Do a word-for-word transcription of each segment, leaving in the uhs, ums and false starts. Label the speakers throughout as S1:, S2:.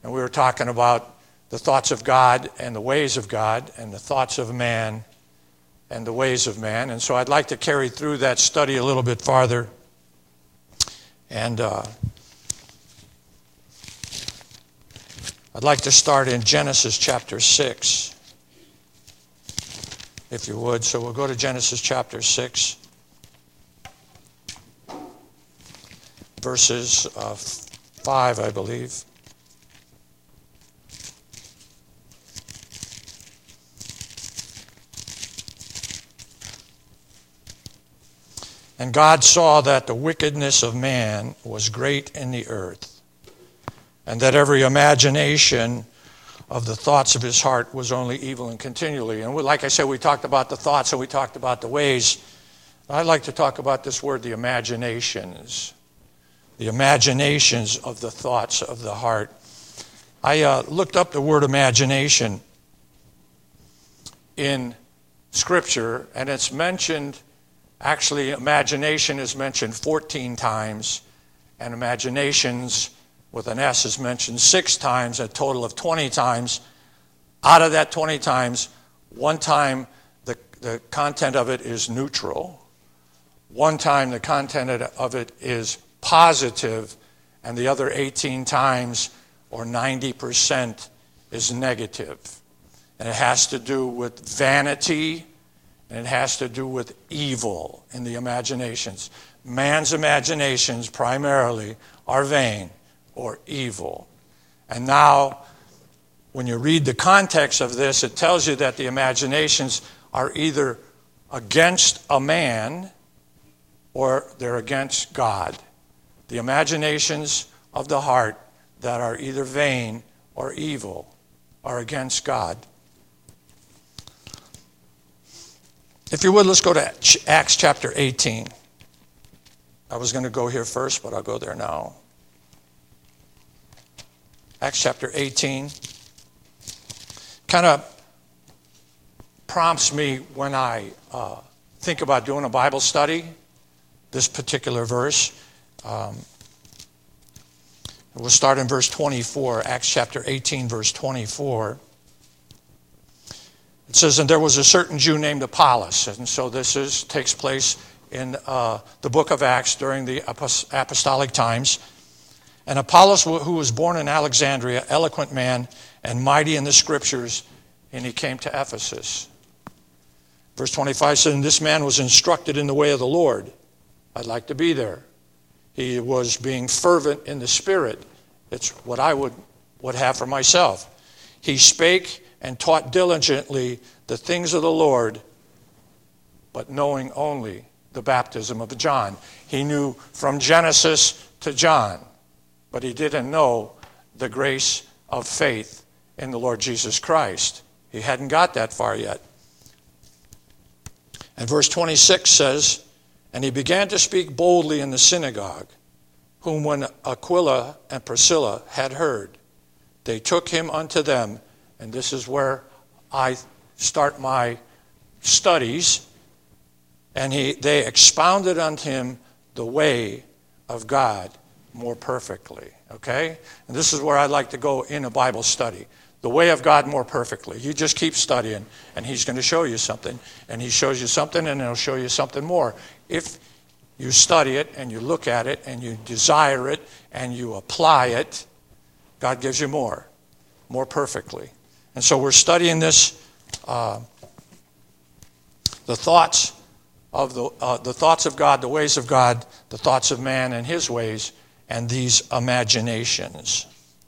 S1: And we were talking about the thoughts of God and the ways of God, and the thoughts of man and the ways of man. And so I'd like to carry through that study a little bit farther. And uh, I'd like to start in Genesis chapter six, if you would. So we'll go to Genesis chapter six, verses uh, five, I believe. And God saw that the wickedness of man was great in the earth, and that every imagination of the thoughts of his heart was only evil and continually. And like I said, we talked about the thoughts and we talked about the ways. I'd like to talk about this word, the imaginations. The imaginations of the thoughts of the heart. I uh, looked up the word imagination in Scripture, and it's mentioned. Actually, imagination is mentioned fourteen times, and imaginations with an S is mentioned six times, a total of twenty times. Out of that twenty times, one time the, the content of it is neutral. One time the content of it is positive, and the other eighteen times, or ninety percent, is negative. And it has to do with vanity, and it has to do with evil in the imaginations. Man's imaginations primarily are vain or evil. And now, when you read the context of this, it tells you that the imaginations are either against a man or they're against God. The imaginations of the heart that are either vain or evil are against God. If you would, let's go to Acts chapter eighteen. I was going to go here first, but I'll go there now. Acts chapter eighteen kind of prompts me when I uh, think about doing a Bible study, this particular verse. Um, we'll start in verse twenty-four, Acts chapter eighteen, verse twenty-four. It says, and there was a certain Jew named Apollos. And so this is takes place in uh, the book of Acts during the apostolic times. And Apollos, who was born in Alexandria, eloquent man and mighty in the scriptures, and he came to Ephesus. Verse twenty-five says, and this man was instructed in the way of the Lord. I'd like to be there. He was being fervent in the Spirit. It's what I would, would have for myself. He spake and taught diligently the things of the Lord, but knowing only the baptism of John. He knew from Genesis to John, but he didn't know the grace of faith in the Lord Jesus Christ. He hadn't got that far yet. And verse twenty-six says, and he began to speak boldly in the synagogue, whom when Aquila and Priscilla had heard, they took him unto them. And this is where I start my studies. And he, they expounded unto him the way of God more perfectly. Okay? And this is where I'd like to go in a Bible study. The way of God more perfectly. You just keep studying, and he's going to show you something. And he shows you something, and he'll show you something more. If you study it, and you look at it, and you desire it, and you apply it, God gives you more. More perfectly. And so we're studying this, uh, the thoughts of the uh, the thoughts of God, the ways of God, the thoughts of man and his ways, and these imaginations.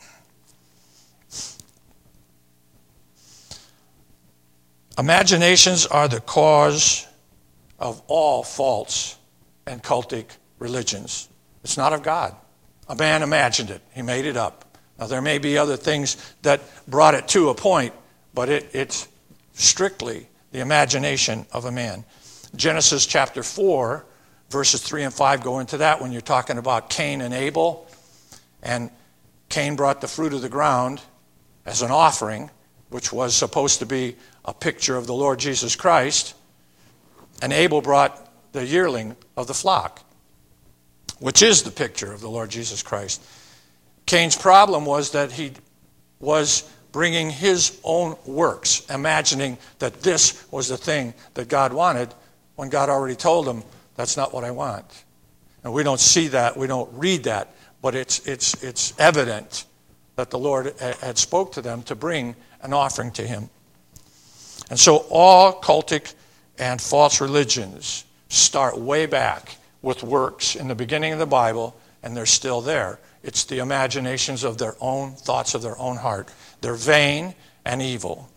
S1: Imaginations are the cause of all false and cultic religions. It's not of God. A man imagined it. He made it up. Now, there may be other things that brought it to a point, but it, it's strictly the imagination of a man. Genesis chapter four, verses three and five go into that when you're talking about Cain and Abel. And Cain brought the fruit of the ground as an offering, which was supposed to be a picture of the Lord Jesus Christ. And Abel brought the yearling of the flock, which is the picture of the Lord Jesus Christ. Cain's problem was that he was bringing his own works, imagining that this was the thing that God wanted, when God already told him, that's not what I want. And we don't see that, we don't read that, but it's it's it's evident that the Lord had spoke to them to bring an offering to him. And so all cultic and false religions start way back with works in the beginning of the Bible, and they're still there. It's the imaginations of their own thoughts of their own heart. They're vain and evil.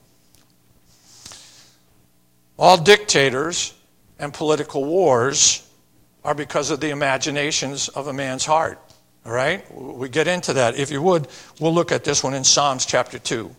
S1: All dictators and political wars are because of the imaginations of a man's heart. All right? We get into that. If you would, we'll look at this one in Psalms chapter two.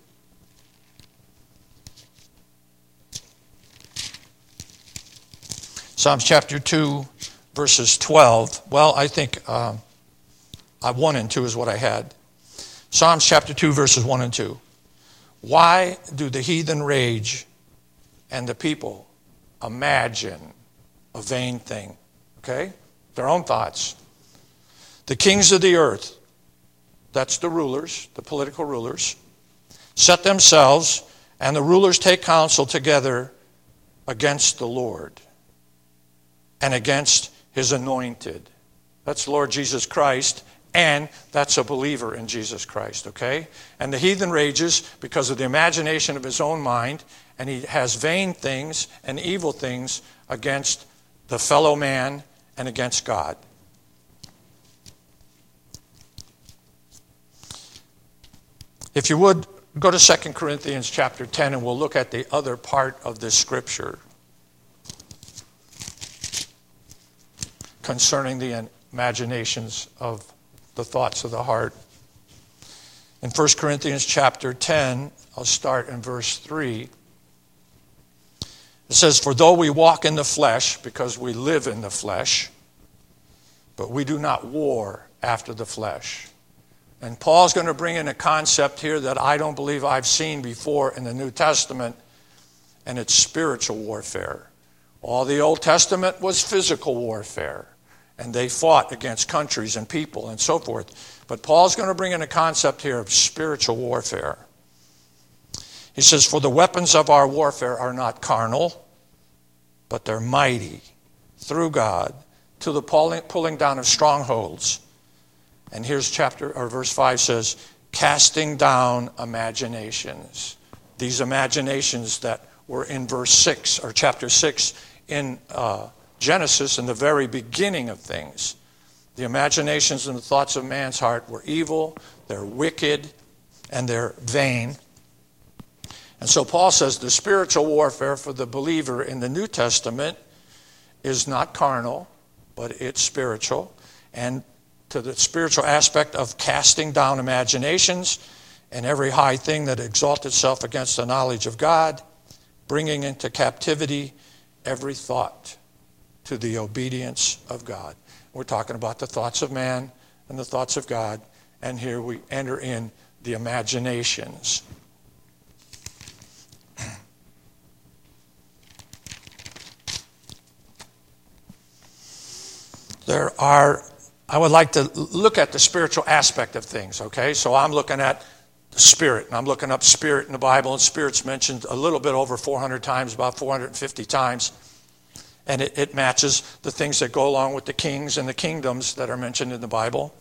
S1: Psalms chapter two, verses twelve. Well, I think uh, one and two is what I had. Psalms chapter two, verses one and two. Why do the heathen rage and the people imagine a vain thing? Okay? Their own thoughts. The kings of the earth, that's the rulers, the political rulers, set themselves, and the rulers take counsel together against the Lord and against his anointed. That's Lord Jesus Christ, and that's a believer in Jesus Christ, okay? And the heathen rages because of the imagination of his own mind, and he has vain things and evil things against the fellow man and against God. If you would, go to Second Corinthians chapter ten, and we'll look at the other part of this scripture concerning the imaginations of the thoughts of the heart. In First Corinthians chapter ten, I'll start in verse three. It says, for though we walk in the flesh, because we live in the flesh, but we do not war after the flesh. And Paul's going to bring in a concept here that I don't believe I've seen before in the New Testament, and it's spiritual warfare. All the Old Testament was physical warfare, and they fought against countries and people and so forth. But Paul's going to bring in a concept here of spiritual warfare. He says, for the weapons of our warfare are not carnal, but they're mighty through God to the pulling down of strongholds. And here's chapter or verse five says, casting down imaginations. These imaginations that were in verse six or chapter six in uh, Genesis, in the very beginning of things. The imaginations and the thoughts of man's heart were evil, they're wicked, and they're vain. And so Paul says the spiritual warfare for the believer in the New Testament is not carnal, but it's spiritual. And to the spiritual aspect of casting down imaginations and every high thing that exalts itself against the knowledge of God, bringing into captivity every thought to the obedience of God. We're talking about the thoughts of man and the thoughts of God, and here we enter in the imaginations. There are, I would like to look at the spiritual aspect of things, okay? So I'm looking at the Spirit, and I'm looking up Spirit in the Bible, and Spirit's mentioned a little bit over four hundred times, about four hundred fifty times. And it, it matches the things that go along with the kings and the kingdoms that are mentioned in the Bible.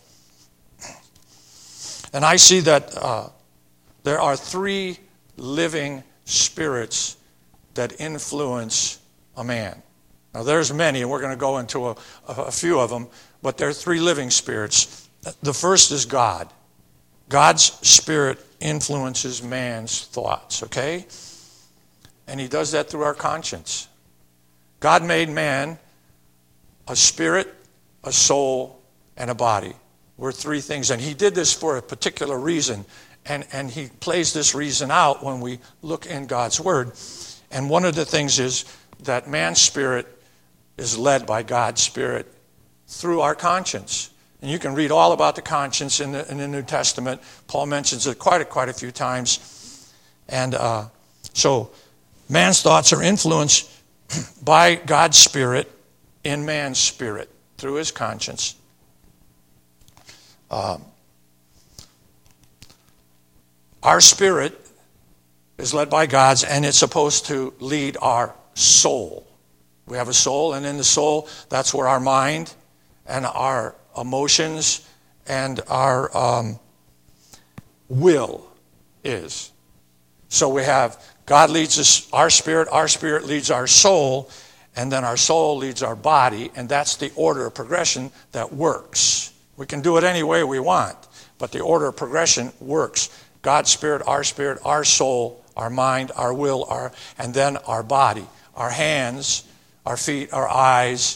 S1: And I see that uh, there are three living spirits that influence a man. Now, there's many, and we're going to go into a, a few of them, but there are three living spirits. The first is God. God's Spirit influences man's thoughts, okay? And he does that through our conscience. God made man a spirit, a soul, and a body. We're three things, and he did this for a particular reason, and, and he plays this reason out when we look in God's Word. And one of the things is that man's spirit is led by God's Spirit through our conscience. And you can read all about the conscience in the, in the New Testament. Paul mentions it quite a, quite a few times. And uh, so man's thoughts are influenced by God's Spirit in man's spirit through his conscience. Um, our spirit is led by God's, and it's supposed to lead our soul. We have a soul, and in the soul, that's where our mind and our emotions and our um, will is. So we have God leads us, our spirit, our spirit leads our soul, and then our soul leads our body, and that's the order of progression that works. We can do it any way we want, but the order of progression works. God's spirit, our spirit, our soul, our mind, our will, our and then our body, our hands, our feet, our eyes.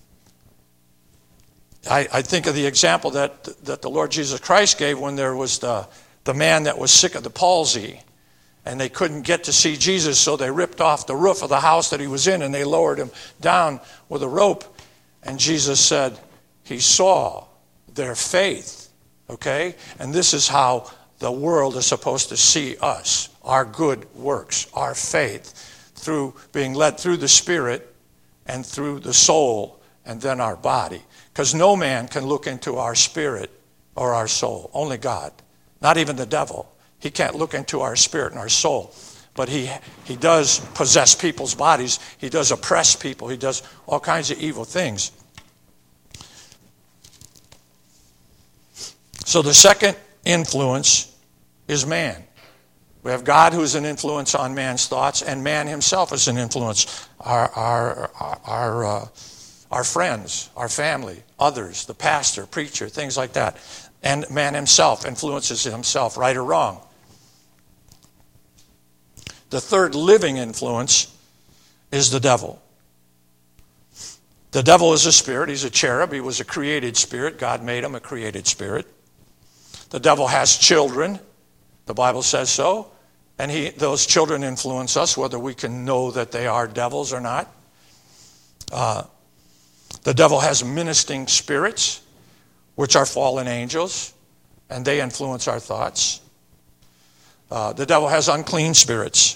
S1: I, I think of the example that, that the Lord Jesus Christ gave when there was the, the man that was sick of the palsy, and they couldn't get to see Jesus, so they ripped off the roof of the house that he was in, and they lowered him down with a rope. And Jesus said, he saw their faith, okay? And this is how the world is supposed to see us, our good works, our faith, through being led through the Spirit and through the soul and then our body. Because no man can look into our spirit or our soul, only God, not even the devil. He can't look into our spirit and our soul, but he he does possess people's bodies. He does oppress people. He does all kinds of evil things. So the second influence is man. We have God who is an influence on man's thoughts, and man himself is an influence. Our our our uh, our friends, our family, others, the pastor, preacher, things like that. And man himself influences himself, right or wrong. The third living influence is the devil. The devil is a spirit. He's a cherub. He was a created spirit. God made him a created spirit. The devil has children. The Bible says so. And he, those children influence us, whether we can know that they are devils or not. Uh, the devil has ministering spirits, which are fallen angels, and they influence our thoughts. Uh, the devil has unclean spirits.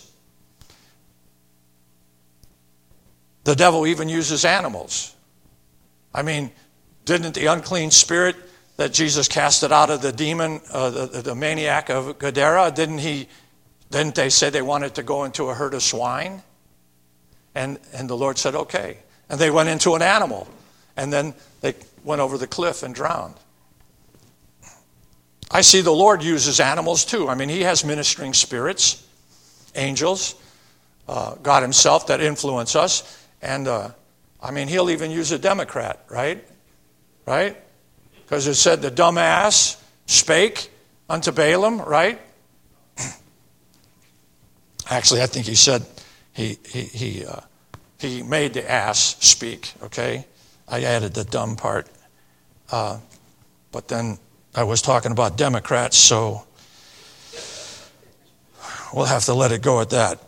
S1: The devil even uses animals. I mean, didn't the unclean spirit that Jesus casted out of the demon, uh, the, the maniac of Gadara, didn't he? Didn't they say they wanted to go into a herd of swine? And and the Lord said, okay. And they went into an animal, and then they went over the cliff and drowned. I see the Lord uses animals too. I mean, he has ministering spirits, angels, uh, God himself that influence us. And, uh, I mean, he'll even use a Democrat, right? Right? Because it said the dumbass spake unto Balaam, right? Actually, I think he said he he he uh, he made the ass speak, okay? I added the dumb part. Uh, but then I was talking about Democrats, so we'll have to let it go at that.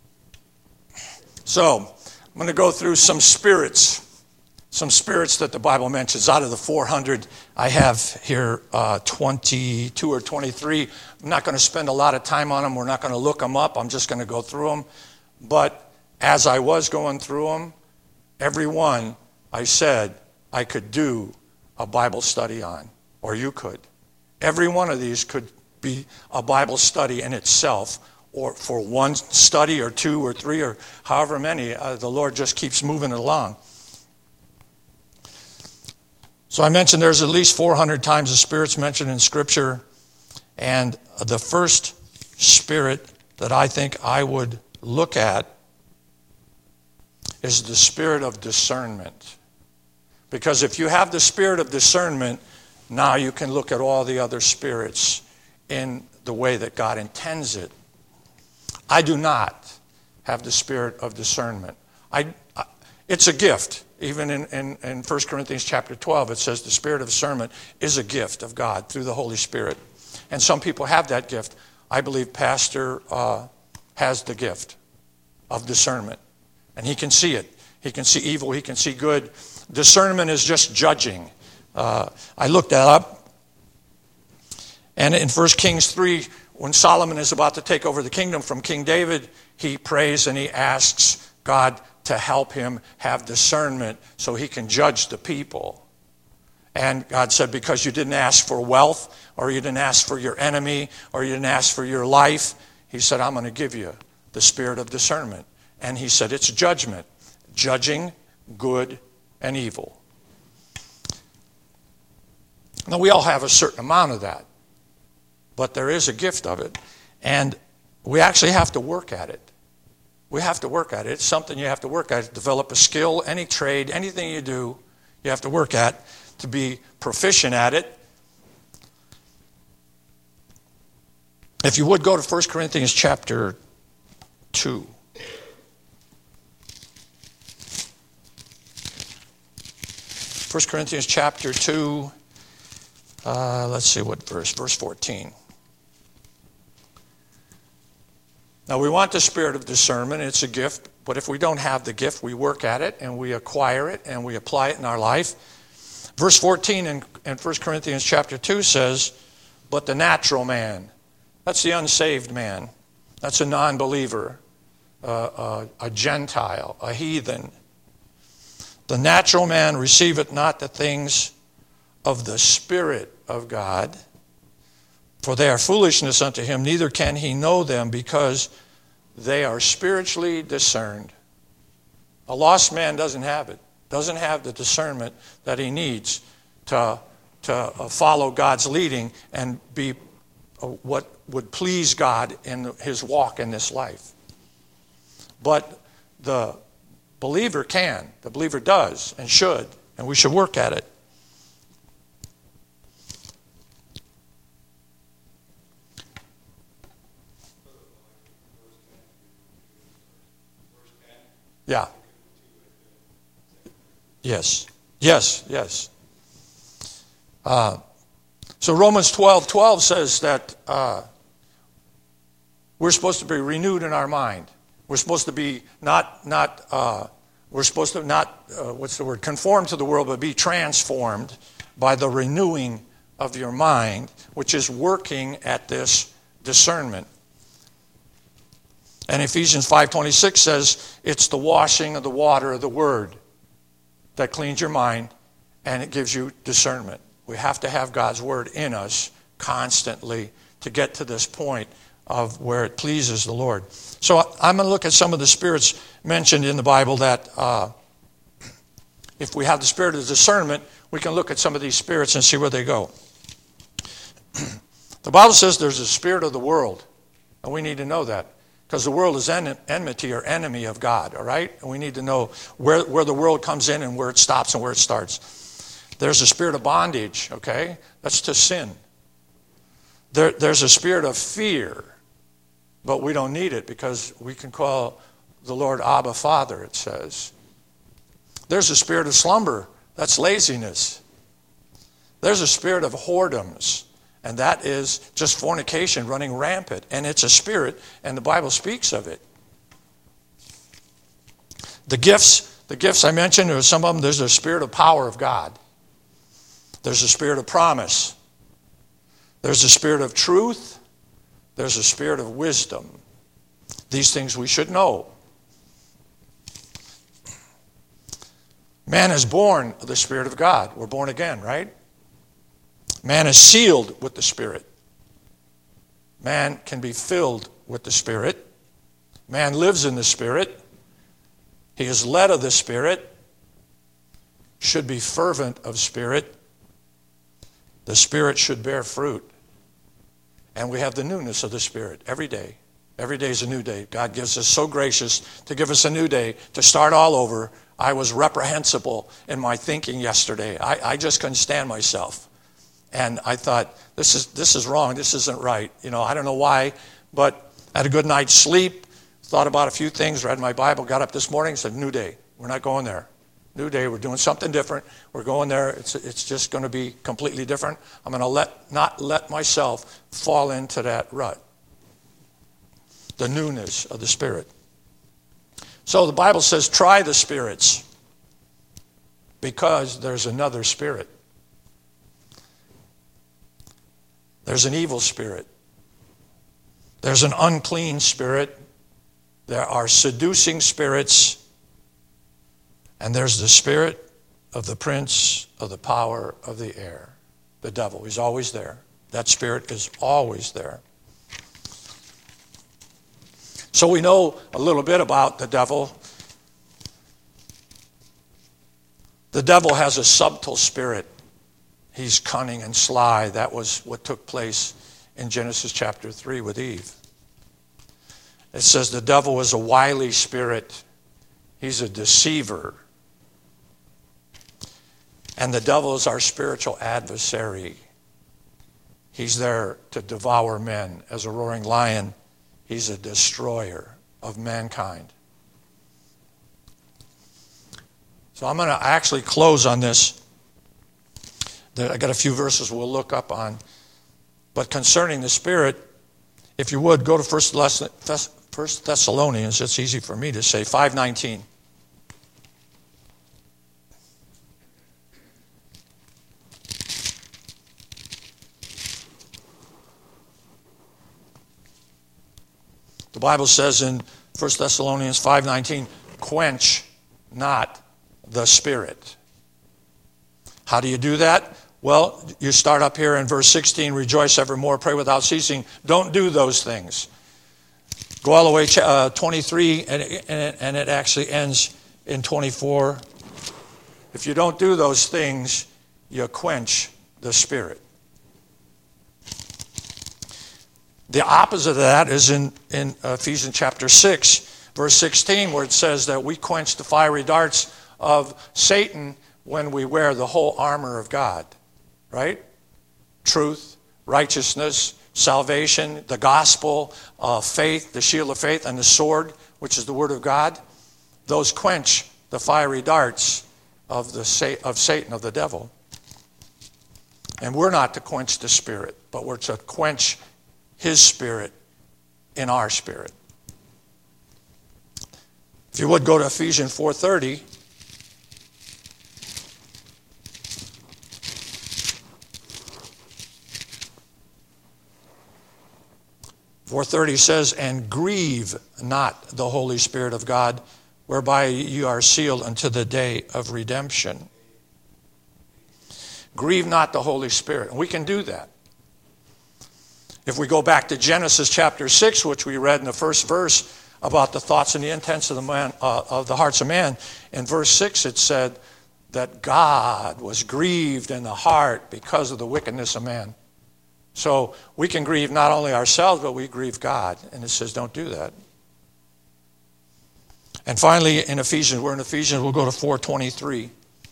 S1: So, I'm going to go through some spirits, some spirits that the Bible mentions. Out of the four hundred, I have here uh, twenty-two or twenty-three. I'm not going to spend a lot of time on them. We're not going to look them up. I'm just going to go through them. But as I was going through them, every one I said I could do a Bible study on, or you could. Every one of these could be a Bible study in itself, or for one study or two or three or however many. Uh, the Lord just keeps moving it along. So I mentioned there's at least four hundred times the spirits mentioned in Scripture. And the first spirit that I think I would look at is the spirit of discernment. Because if you have the spirit of discernment, now you can look at all the other spirits in the way that God intends it. I do not have the spirit of discernment. I, I it's a gift. Even in, in, in First Corinthians chapter twelve, it says the spirit of discernment is a gift of God through the Holy Spirit. And some people have that gift. I believe Pastor uh, has the gift of discernment. And he can see it. He can see evil. He can see good. Discernment is just judging. Uh, I looked that up. And in First Kings three, when Solomon is about to take over the kingdom from King David, he prays and he asks God to help him have discernment so he can judge the people. And God said, because you didn't ask for wealth or you didn't ask for your enemy, or you didn't ask for your life. He said, I'm going to give you the spirit of discernment. And he said, it's judgment, judging good and evil. Now, we all have a certain amount of that, but there is a gift of it, and we actually have to work at it. We have to work at it. It's something you have to work at. Develop a skill, any trade, anything you do, you have to work at to be proficient at it. If you would go to First Corinthians chapter two. First Corinthians chapter two, uh, let's see what verse, verse fourteen. Now, we want the spirit of discernment. It's a gift, but if we don't have the gift, we work at it and we acquire it and we apply it in our life. Verse fourteen in, in First Corinthians chapter two says, but the natural man, that's the unsaved man, that's a non-believer, uh, uh, a Gentile, a heathen. The natural man receiveth not the things of the Spirit of God, for they are foolishness unto him, neither can he know them, because they are spiritually discerned. A lost man doesn't have it, doesn't have the discernment that he needs to, to follow God's leading and be what would please God in his walk in this life. But the believer can, the believer does and should, and we should work at it. Yeah. Yes. Yes, yes. Uh, so Romans twelve twelve says that uh, we're supposed to be renewed in our mind. We're supposed to be not, not uh, we're supposed to not, uh, what's the word, conform to the world, but be transformed by the renewing of your mind, which is working at this discernment. And Ephesians five twenty-six says it's the washing of the water of the word that cleans your mind and it gives you discernment. We have to have God's word in us constantly to get to this point of where it pleases the Lord. So I'm going to look at some of the spirits mentioned in the Bible that uh, if we have the spirit of discernment, we can look at some of these spirits and see where they go. The Bible says there's a spirit of the world, and we need to know that. Because the world is en- enmity or enemy of God, all right? And we need to know where, where the world comes in and where it stops and where it starts. There's a spirit of bondage, okay? That's to sin. There, there's a spirit of fear, but we don't need it because we can call the Lord Abba Father, it says. There's a spirit of slumber. That's laziness. There's a spirit of whoredoms. And that is just fornication running rampant. And it's a spirit, and the Bible speaks of it. The gifts, the gifts I mentioned, there are some of them, there's a spirit of power of God. There's a spirit of promise. There's a spirit of truth. There's a spirit of wisdom. These things we should know. Man is born of the Spirit of God. We're born again, right? Man is sealed with the Spirit. Man can be filled with the Spirit. Man lives in the Spirit. He is led of the Spirit. Should be fervent of spirit. The Spirit should bear fruit. And we have the newness of the Spirit every day. Every day is a new day. God gives us so gracious to give us a new day, to start all over. I was reprehensible in my thinking yesterday. I, I just couldn't stand myself. And I thought, this is this is wrong. This isn't right. You know, I don't know why, but I had a good night's sleep, thought about a few things, read my Bible, got up this morning, said, new day. We're not going there. New day. We're doing something different. We're going there. It's it's just going to be completely different. I'm going to let not let myself fall into that rut. The newness of the Spirit. So the Bible says, try the spirits, because there's another spirit. There's an evil spirit. There's an unclean spirit. There are seducing spirits. And there's the spirit of the prince of the power of the air, the devil. He's always there. That spirit is always there. So we know a little bit about the devil. The devil has a subtle spirit. He's cunning and sly. That was what took place in Genesis chapter three with Eve. It says the devil is a wily spirit. He's a deceiver. And the devil is our spiritual adversary. He's there to devour men. As a roaring lion, he's a destroyer of mankind. So I'm going to actually close on this. I got a few verses we'll look up on. But concerning the Spirit, if you would, go to First Thessalonians. It's easy for me to say, five nineteen. The Bible says in First Thessalonians five nineteen, quench not the Spirit. How do you do that? Well, you start up here in verse sixteen, rejoice evermore, pray without ceasing. Don't do those things. Go all the way to uh, twenty-three, and it, and, it, and it actually ends in twenty-four. If you don't do those things, you quench the Spirit. The opposite of that is in, in Ephesians chapter six, verse sixteen, where it says that we quench the fiery darts of Satan when we wear the whole armor of God, right? Truth, righteousness, salvation, the gospel, uh, faith, the shield of faith, and the sword, which is the word of God. Those quench the fiery darts of the of Satan, of the devil. And we're not to quench the Spirit, but we're to quench his Spirit in our spirit. If you would go to Ephesians four thirty. four thirty says, and grieve not the Holy Spirit of God, whereby you are sealed unto the day of redemption. Grieve not the Holy Spirit. And we can do that. If we go back to Genesis chapter six, which we read in the first verse about the thoughts and the intents of the man, uh, of the hearts of man, in verse six it said that God was grieved in the heart because of the wickedness of man. So we can grieve not only ourselves, but we grieve God. And it says don't do that. And finally, in Ephesians, we're in Ephesians, we'll go to four twenty-three.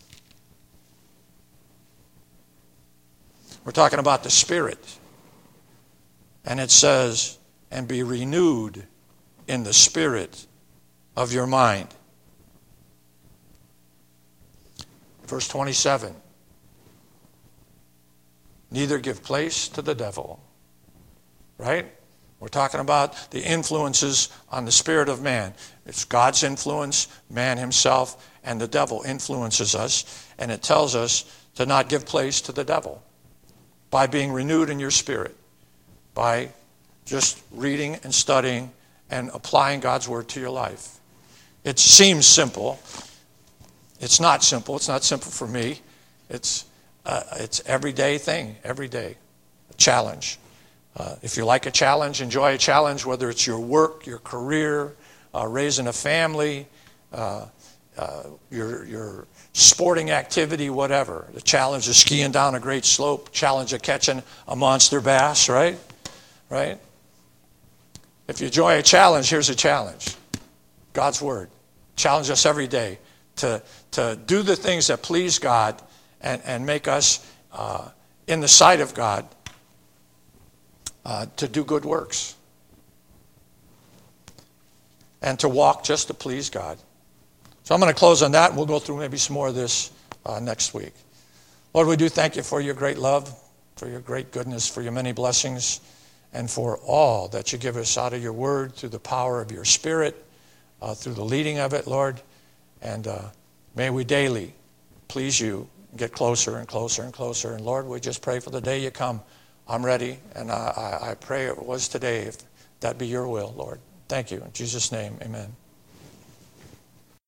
S1: We're talking about the Spirit. And it says, and be renewed in the spirit of your mind. Verse twenty-seven. Neither give place to the devil. Right? We're talking about the influences on the spirit of man. It's God's influence, man himself, and the devil influences us. And it tells us to not give place to the devil by being renewed in your spirit, by just reading and studying and applying God's word to your life. It seems simple. It's not simple. It's not simple for me. It's uh, it's everyday thing, every day, a challenge. Uh, if you like a challenge, enjoy a challenge, whether it's your work, your career, uh, raising a family, uh, uh, your your sporting activity, whatever. The challenge of skiing down a great slope, challenge of catching a monster bass, right? Right? If you enjoy a challenge, here's a challenge. God's word. Challenge us every day to, to do the things that please God and, and make us uh, in the sight of God uh, to do good works. And to walk just to please God. So I'm going to close on that, and we'll go through maybe some more of this uh, next week. Lord, we do thank you for your great love, for your great goodness, for your many blessings, and for all that you give us out of your word through the power of your Spirit, uh, through the leading of it, Lord. And uh, may we daily please you, get closer and closer and closer. And Lord, we just pray for the day you come. I'm ready, and I, I, I pray it was today, if that be your will, Lord. Thank you. In Jesus' name, amen.